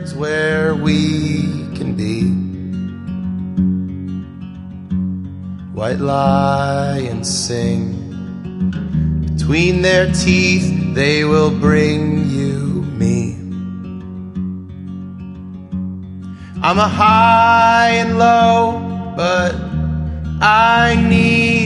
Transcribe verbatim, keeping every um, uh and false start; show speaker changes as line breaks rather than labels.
birds where we can be. White lions sing. Between their teeth they will bring you me. I'm a high and low, but I need